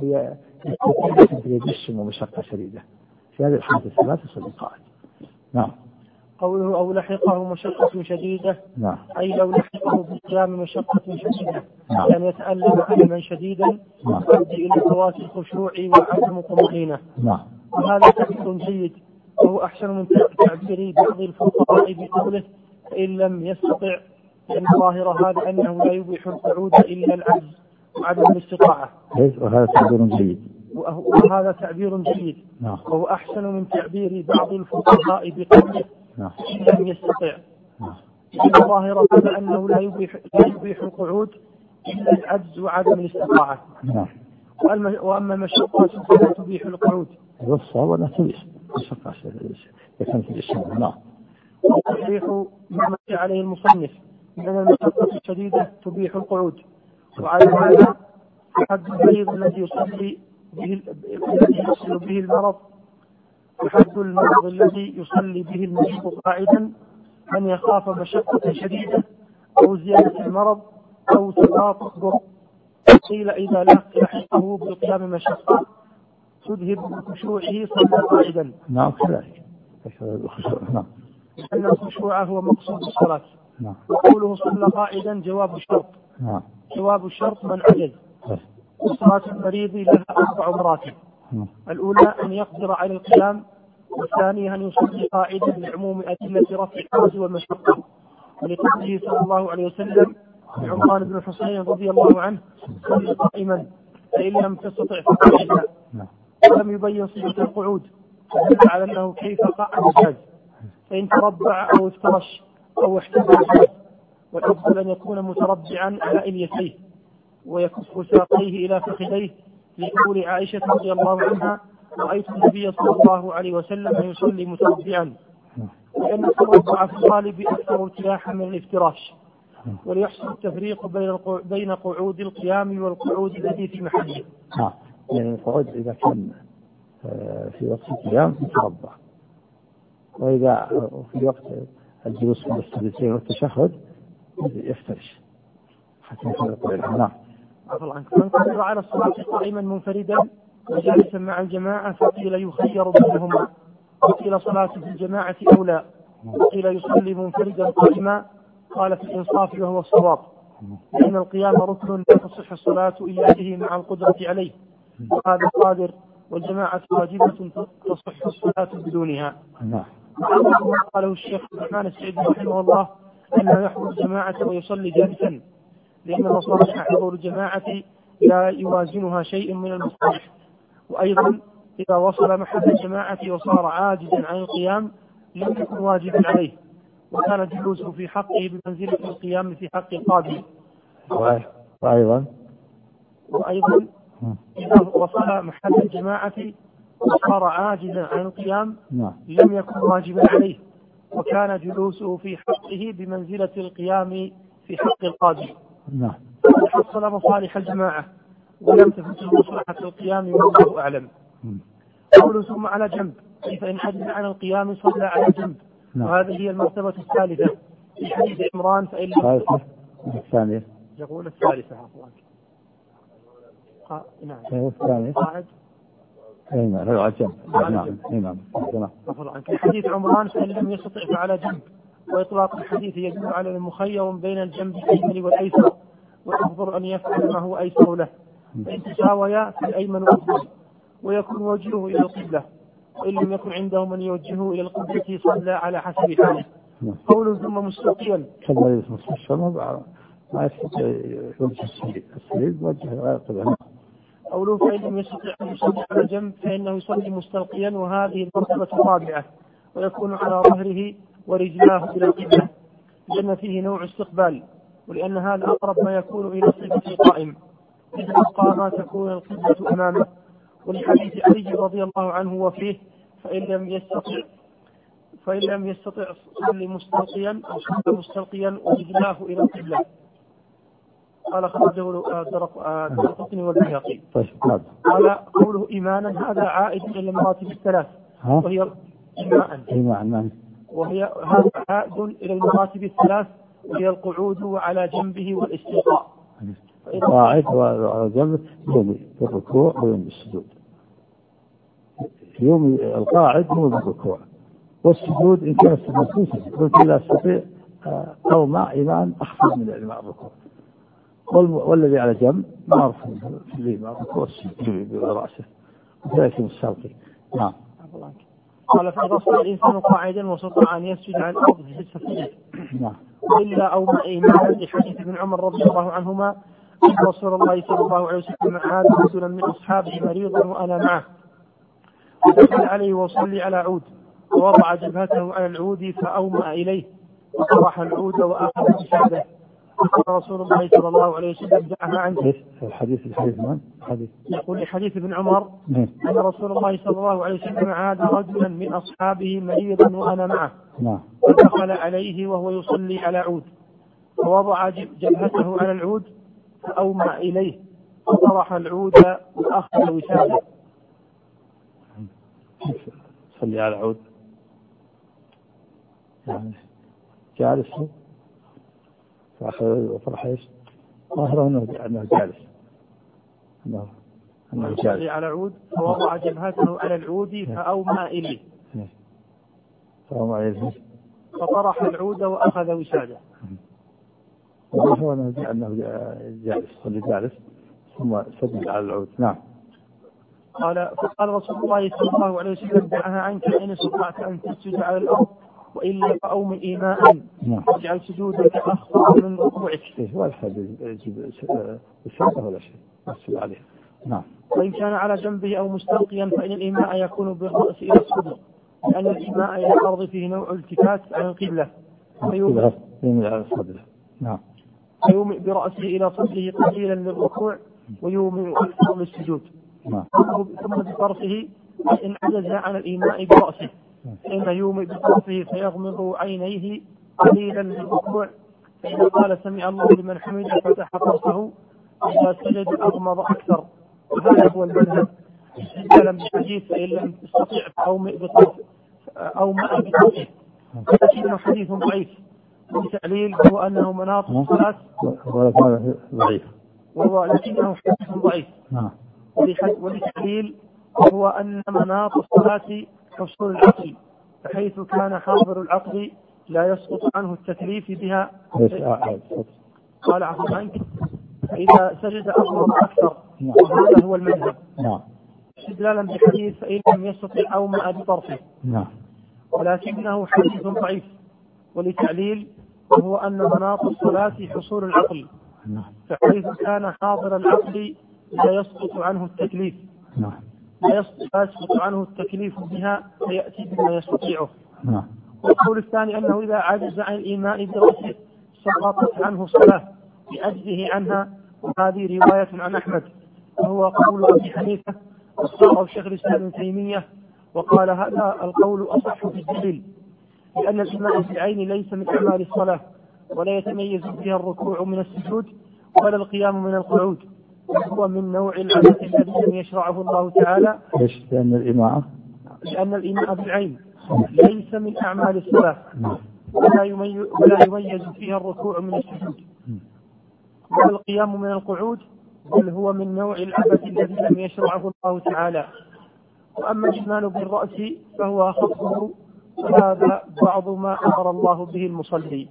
يستطيع أن يجسم مشقة شديدة، في هذه الحالة الثلاث يصلي قاعد. نعم. قوله أو لحقه مشقة شديدة. نعم. أي لو لحقه بالقيام مشقة شديدة. نعم. كان يتألم ألما شديدا يؤدي إلى فوات الخشوع وعدم طمأنينة. نعم. وهذا تعبير جيد وهو أحسن من تعبير بعض الفقهاء بقوله فإن لم يستطع، لأن ظاهر هذا أنه لا يبيح القعود إلا العجز وعدم الاستطاعة. وهذا تعبير جيد. وهذا تعبير جيد. نعم. وهو أحسن من تعبير بعض الفقهاء بقوله نعم. فإن لم يستطع. نعم. لأن ظاهر هذا أنه لا يبيح لا يبيح القعود إلا العجز وعدم الاستطاعة. نعم. وأما المشقة فلا تبيح القعود. الصواب ولا تبيح مشقة يكون في الإسلام. نعم. وتصحيح ما مشى عليه المصنف من المشقة الشديدة تبيح القعود. وعلى هذا حد المريض الذي يصلي به الذي يصل به المرض وحد المرض الذي يصلي به المريض قاعدا من يخاف مشقة شديدة أو زيادة المرض أو تباطؤ. قيل إذا لحقه بالقيام مشقة تذهب بخشوعه صلى قاعدا. نعم كذلك. نعم. لأن الخشوع هو مقصود الصلاة. نعم. وقوله صلى قاعدا جواب الشرط. نعم. جواب الشرط من عجز. وصلاة المريض لها أربع مراتب. الأولى أن يقدر على القيام، والثانية أن يصلي قاعدا لعموم أدلة رفع الحرج والمشقة، ولقوله صلى الله عليه وسلم عمران بن حسين رضي الله عنه صلي قائما فإن لم تستطع فقاعدا. ولم يبين صفة القعود فدل على أنه كيف قعد جاز، فإن تربع أو افترش أو احتفى جاز، والأفضل أن يكون متربعا على إليتيه ويكف ساقيه إلى فخذيه، لقول عائشة رضي الله عنها رأيت النبي صلى الله عليه وسلم يصلي متربعا، لأن التربع في الغالب أكثر ارتياحا من الافتراش، وليحصل التفريق بين قعود القيام والقعود الذي في محله. ها يعني القعود إذا كان في وقت القيام يتربع، وإذا في وقت الجلوس في السجدتين والتشهد يفترش حتى يفرق بينهم. نعم. عفوا عنك. من قدر على الصلاة قائما منفردا وجالسا مع الجماعة فقيل يخير بينهما، وقيل صلاة في الجماعة أولى، وقيل يصلي منفردا قائما، قال في الإنصاف وهو الصواب، لأن القيام ركن لا تصح الصلاة إلا به مع القدرة عليه، وهذا قادر، والجماعة واجبة تصح الصلاة بدونها. نعم. وأما قاله الشيخ الرحمن السعيد رحمه الله أنه يحضر الجماعة ويصلي جالسا، لأن مصالح حضور الجماعة لا يوازنها شيء من المصالح، وأيضا إذا وصل محل الجماعة وصار عاجزا عن القيام لم يكن واجبا عليه، وكان جلوسه في حقه بمنزلة القيام في حق القاضي. وأيضا وأيضا إذا وصل محل الجماعة وصار عاجزا عن القيام لم يكن واجبا عليه، وكان جلوسه في حقه بمنزلة القيام في حق القاضي. نعم. حصل مصالح الجماعة ولم تفت مصلحة القيام والله أعلم. قوله ثم على جنب، فإن عجز عن القيام صلى على جنب. نعم. وهذه هي المرتبة الثالثة في حديث عمران. فإن الثانية يقول الثالثة عفوا نعم الثانية قاعد نعم على جنب. نعم نعم عفوا عنك. حديث عمران فإن لم يستطع فعلى جنب، وإطلاق الحديث يدل على المخير بين الجنب الأيمن والأيسر، والأفضل أن يفعل ما هو أيسر له، فإن تساويا في الأيمن أفضل، ويكون وجهه إلى القبلة، وإن لم يكن عنده من يوجهه إلى القبلة صلى على حسب حاله. قول ثم مستقيا كما المستشفى ما يستطيع يوجه السرير السرير وجه غير القبلة. قوله فإن لم يستطع أن يصلي على جنب فإنه يصلي مستلقيا، وهذه المرتبة الرابعة، ويكون على ظهره ورجلاه إلى القبلة، لأن فيه نوع استقبال، ولأن هذا أقرب ما يكون إلى صفة القائم، إذا قام تكون القبلة أمامه. ولحديث علي رضي الله عنه وفيه فإن لم يستطع فإن لم يستطع صلي مستلقيا أو صلى مستلقيا ورجلاه إلى القبلة. قال خرجه الدرقطني والبيهقي. قال قوله إيمانا هذا عائد إلى المراتب الثلاث وهي إيمانا وهي هذا عائد إلى المراتب الثلاث وهي القعود وعلى جنبه والاستلقاء. قاعد وعلى جنبه يوم الركوع ويوم السجود. يوم القاعد يوم الركوع والسجود إن كان السجود قلت لا أستطيع أو مع إيمان أخفض من الإمام الركوع، والذي على جنب معرف في الإمام الركوع السجود برأسه ذلك الساقي. نعم. قال فإذا صلى الإنسان قاعدا واستطاع أن يسجد على الأرض في السجود نعم إلا أو مع إيمان لحديث ابن عمر رضي الله عنهما أن رسول الله صلى الله عليه وسلم عاد رجلا من أصحابه مريضا وأنا معه فدخل عليه وصلي على عود ووضع جبهته على العود فأومأ إليه وطرح العود وأخذ بشهده فقال رسول الله صلى الله عليه وسلم دعها عنك. الحديث الحديث من الحديث يقول لحديث ابن عمر أن رسول الله صلى الله عليه وسلم عاد رجلا من أصحابه مريضا وأنا معه فدخل عليه وهو يصلي على عود فوضع جبهته على العود فأومأ إليه وطرح العود وأخذ وساده. صلي على العود يعني جالس وفرح ايش؟ ظاهره انه جالس انه انه جالس على العود فوضع جبهته على العود فأومأ إليه فأومأ إليه فطرح العود وأخذ وساده. وظاهره انه جالس صلي جالس ثم سجد على العود. نعم. قال فقال رسول الله صلى الله عليه وسلم دعها عنك إن استطعت أن تسجد على الأرض وإلا فأوم إيماء واجعل سجودك أخطر من ركوعك. ولا حد يجيب السجدة ولا شيء بس عليه. نعم. وإن كان على جنبه أو مستلقيا فإن الإيماء يكون بالرأس إلى الصدر لأن الإيماء إلى الأرض فيه نوع التفات عن القبلة فيومئ برأسه إلى صدره قليلا للركوع ويومئ أكثر للسجود. ثم بطرفه إن عجز عن الإيماء برأسه فإن يومئ بطرفه فيغمض عينيه قليلا للركوع فإذا قال سمع الله لمن حمده فتح طرفه إذا سجد أغمض أكثر وهذا هو المذهب استدلالا بالحديث فإن لم تستطيع فأومئ بطرفه أومأ بطرفه لكنه حديث ضعيف والتعليل هو أنه مناط الصلاة ضعيف وهو لكنه حديث ضعيف ولتعليل هو أن مناط الصلاة حصول العقل بحيث كان حاضر العقل لا يسقط عنه التكليف بها. قال عفوا عنك فإذا سجد أغمض أكثر وهذا هو المذهب استدلالا بحديث فإن لم يستطع أومأ بطرفه ولكنه حديث ضعيف ولتعليل وهو أن مناط الصلاة حصول العقل بحيث كان حاضر العقل لا يسقط عنه التكليف لا يسقط عنه التكليف بها فيأتي بما يستطيعه. والقول الثاني أنه إذا عجز عن الإيماء برأسه سقطت عنه الصلاة بعجزه عنها وهذه رواية عن أحمد وهو قول أبي حنيفة واختاره شيخ الإسلام ابن تيمية وقال هذا القول أصح في الدليل لأن الإيماء بالعين ليس من أعمال الصلاة ولا يتميز بها الركوع من السجود ولا القيام من القعود وهو من نوع العبث الذي لم يشرعه الله تعالى. ليش؟ لأن الإيماء لأن الإيماء بالعين ليس من أعمال الصلاة ولا يميز, ولا يميز فيها الركوع من السجود ولا القيام من القعود بل هو من نوع العبث الذي لم يشرعه الله تعالى. وأما الإيمان بالرأس فهو خفضه وهذا بعض ما أمر الله به المصلي.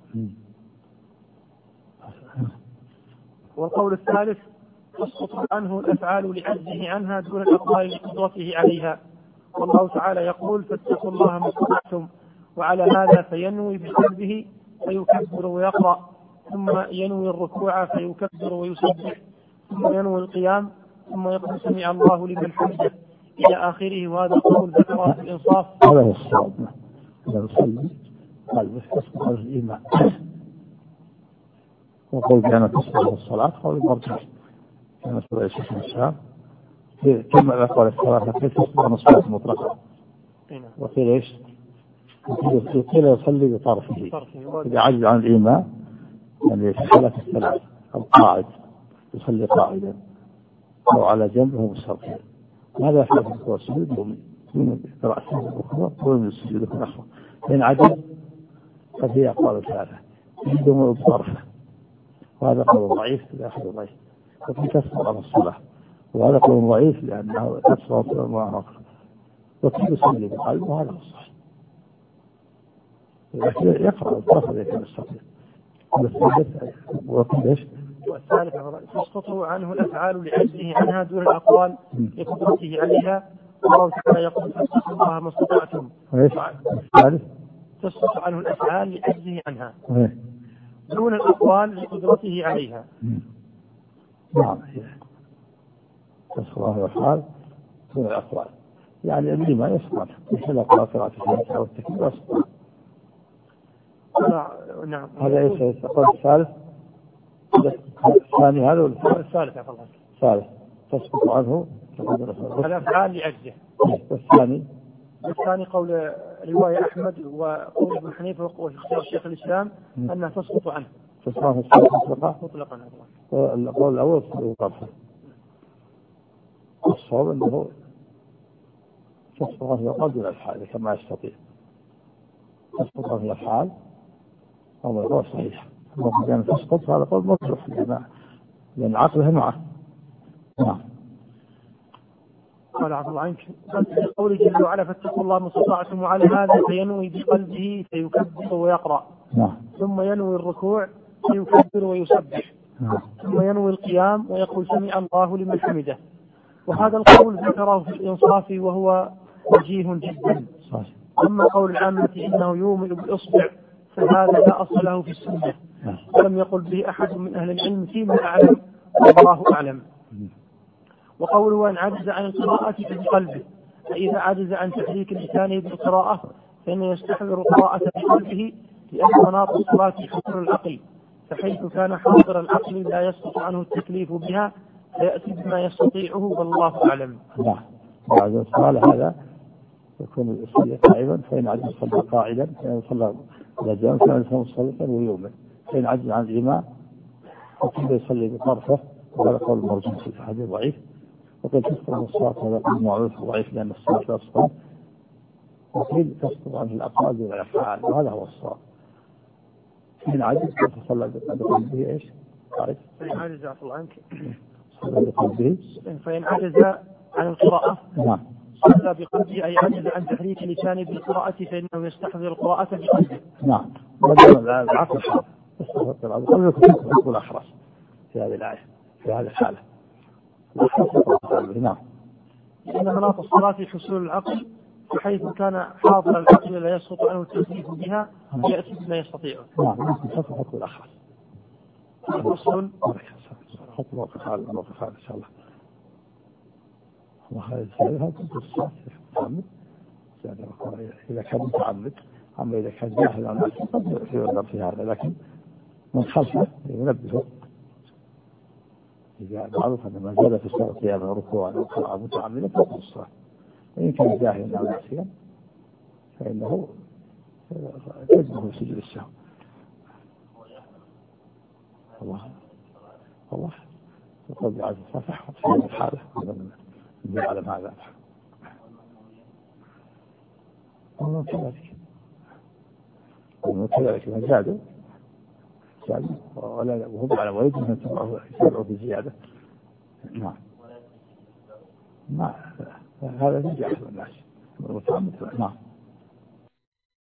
والقول الثالث تسقط عنه الأفعال لعجزه عنها دون الأقوال لقدرته عليها والله تعالى يقول فاتقوا الله ما استطعتم وعلى هذا فينوي بقلبه فيكبر ويقرأ ثم ينوي الركوع فيكبر ويسبح ثم ينوي القيام ثم يقول سمع الله لمن حمده إلى آخره. وهذا قول ذكره في الإنصاف. هذا هو الصواب. هذا الصلي قلبه تسقط على الإيمان وقول بأن تسقط الصلاة قول مرجح مسألة الشيخ الإسلام كم الأقوال الثلاثة كيف تصبح الصلاة مطلقة وقيل إيش وقيل يصلي بطرفه إذا عجز عن الإيمان يعني في حالة الثلاث القاعد يصلي قاعدا أو على جنبه مستقيم هذا يحدث في السجود يومي من رأسه الأخرى ومن السجود الأخرى إن عجز فهي أقوال ثلاثة يدوم بطرفه وهذا قول ضعيف لا أحد ضعيف وفي كسر على الصلاة وهذا قول ضعيف لأنه كسر الصلاة معه وكيف يصلي بقلبه وهذا هو الصحيح لكن يقرأ الطرف الذي كان يستطيع وكيف ايش؟ والثالث تسقط عنه الأفعال لعجزه عنها دون الأقوال لقدرته عليها الله تعالى يقول فاتقوا الله ما استطعتم. الثالث تسقط عنه الأفعال لعجزه عنها دون الأقوال لقدرته عليها. نعم تسقط عنه الأفعال دون الأقوال يعني اللي ما يسقط مثل قراءة الفاتحة والتكبير يسقط. نعم هذا ايش القول الثالث الثاني هذا ولا الثالث؟ الثالث ثالث تسقط عنه الأفعال لعجزه. والثاني الثاني قول رواية أحمد وقول ابن حنيفة واختيار شيخ الإسلام أنها تسقط عنه تسقط عنه مطلقا مطلقا. القول الأول طرفه الصواب أنه تسقط عنه الأقوال دون الأفعال كما يستطيع تسقط عنه الأفعال هذا القول صحيح وكان تسقط هذا قول مرجح لأن عقله معه. نعم. قال عبد الله عنك قوله جل وعلا فاتقوا الله ما استطعتم وعلى هذا فينوي بقلبه فيكبر ويقرأ. نعم. ثم ينوي الركوع فيكبر ويسبح. نعم. ثم ينوي القيام ويقول سمع الله لمن حمده. وهذا القول ذكره في الإنصاف وهو وجيه جدا. صحيح. أما قول العامة إنه يؤمن بالإصبع فهذا لا أصل له في السنة ولم يقل به أحد من أهل العلم فيما أعلم والله أعلم. وقوله أن عجز عن القراءة بقلبه فإذا عجز عن تحريك لسانه بالقراءة فإنه يستحضر القراءة بقلبه لأن مناط الصلاة حضور العقل فحيث كان حاضر العقل لا يسقط عنه التكليف بها فيأتي بما يستطيعه والله أعلم. نعم. بعد السؤال هذا يكون يصلي قائما فإن عجز صلى قاعدا فإن صلى رجاء فإن صلى مصليا ويؤمن فإن عجز عن الإمام فكيف يصلي بطرفه وهذا قول مرجوح في الحديث ضعيف. وقيل تسقط عن الصلاة هذا قول معروف ضعيف لأن الصلاة لا تسقط. وقيل تسقط عن الأقوال دون الأفعال وهذا هو الصواب. فإن عجز فصلى بقلبه ايش؟ قاعد. فإن عجز عفى الله عنك صلى بقلبه. فإن عجز عن القراءة نعم. صلى بقلبه أي عجز عن تحريك لسانه بالقراءة فإنه يستحضر القراءة بقلبه. نعم. هذا العقل حال. قبل يكون الأحرص في هذه الآية في هذه الحالة. نعم. لأن مناط الصلاة في حصول العقل بحيث كان حاضر العقل لا يسقط عنه التكليف بها يأتي بما يستطيعه. نعم. حط الأحرص. فصل. حط موقف هذا الموقف هذا إن شاء الله. وهذا الشيء كنت الصلاة متعمد إذا كان متعمد أما إذا كان جاهل عن نفسه قد يعذر في هذا لكن من خلفه ينبهه إذا معروف أن ما زال في الصلاة قياما وركوعا وقراءة متعمدا فقد الصلاة وإن كان جاهلا عن نفسه فإنه يجبه سجود السهو. الله الله يقول بعد الصلاة في هذه الحالة يعلم هذا والله كذلك وكذلك ما زادوا زادوا ولا وهم على ويد من يتبعوا بزيادة. نعم. ما هذا يجعل الناس المتعمد. نعم.